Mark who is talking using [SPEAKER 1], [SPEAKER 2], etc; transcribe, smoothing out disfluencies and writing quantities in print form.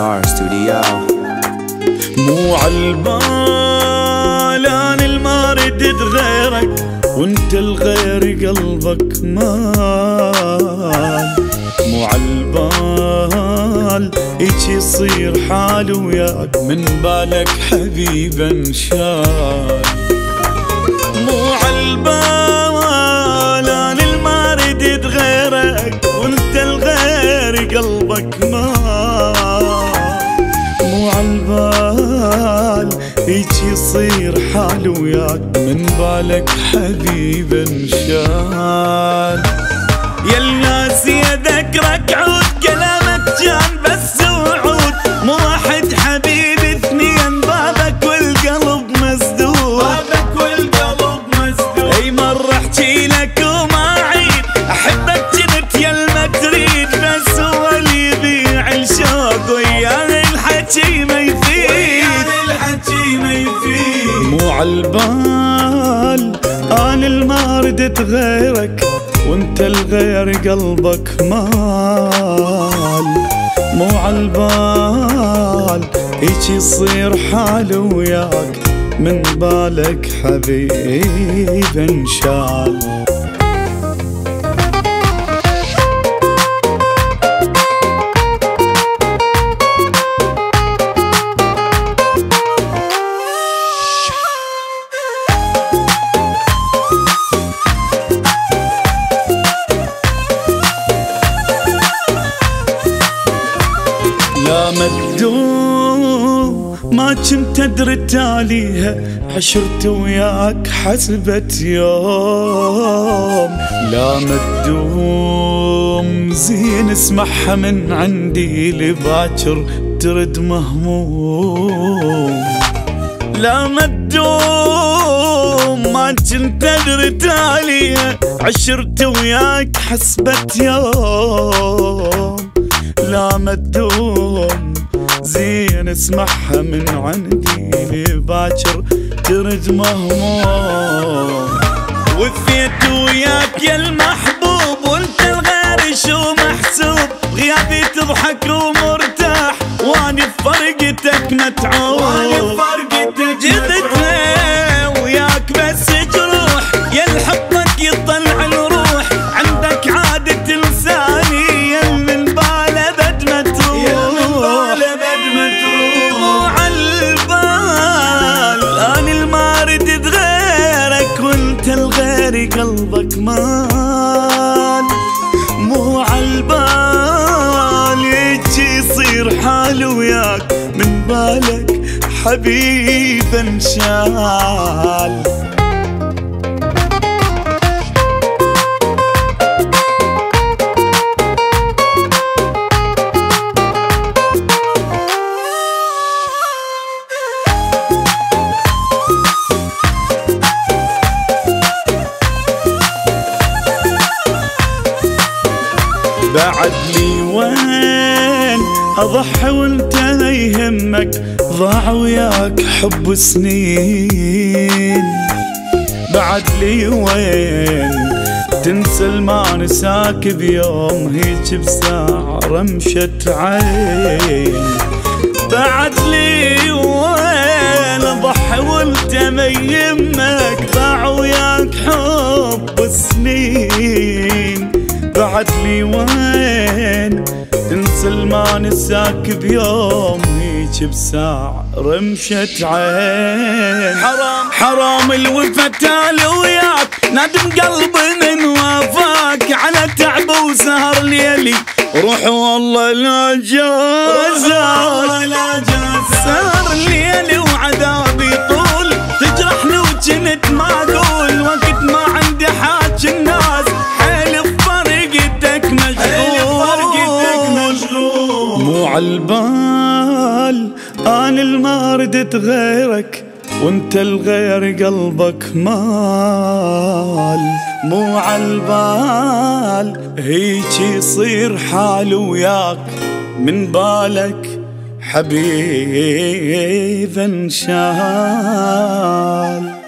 [SPEAKER 1] Star Studio.
[SPEAKER 2] مو عالبال أنا الما ردت غيرك وانت الغير قلبك مال. مو عالبال هيك يصير حالي وياك من بالك حبيبا انشال. مو عالبال أنا الما ردت غيرك وانت الغير قلبك مال. مو عالبال هيك يصير حالي وياك من بالك حبيبا انشال. يا الناس يذكرك عود كلامك كان بس وعود، مو واحد حبيب اثنين بابك والقلب مسدود. بابك والقلب مسدود. اي مرة احكي لك وما اعيد احبك جنت يا الما تريد، بس هو اللي يبيع الشوق وياه الحكي ما يفيد. وياه الحكي ما يفيد. مو عالبال انا الما ردت غيرك وانت الغير قلبك مال. مو عالبال هيك يصير حالي وياك من بالك حبيب انشال. لا مدوم ما كنت ادري تاليها، عشرت وياك حسبت يوم. لا مدوم زين اسمعها من عندي لباكر ترد مهموم. لا مدوم ما كنت ادري تاليها، عشرت وياك حسبت يوم. لا مدوم زين اسمعها من عندي باكر ترد مهموم. وفيت وياك يا المحبوب وانت الغير شو محسوب، غيابي تضحك ومرتاح واني بفرقتك متعوب. واني بفرقتك جبت وياك بس جروح، يا الحبك يطلع الروح عندك عادة لساني يا من باله بد ما تروح. يا من باله بد ما تروح. مو عالبال أنا الما ردت غيرك وانت الغير قلبك مال. مو عالبال هيك يصير حالي وياك من بالك حبيب انشال. بعد لي وين اضحي وانت ما يهمك، ضاع وياك حب سنين. بعد لي وين تنسى الما نساك بيوم هيك بساعة رمشة عين. بعد لي وين اضحي وانت ما يهمك، ضاع وياك حب سنين. بعد لي وين تنسى الما نساك بيوم هيك بساعة رمشة عين. حرام حرام الوفا تالي وياك، نادم قلبي من وفاك على تعب وسهر ليلي، روح والله لا جازك. سهر ليلي وعذابي طول، تجرحني وجنت ما اقول وقت ما عندي حاج الناس، حيل بفرقتك مشغول. مو عالبال أنا الما ردت غيرك وانت الغير قلبك مال. مو عالبال هيك يصير حالي وياك من بالك حبيب انشال.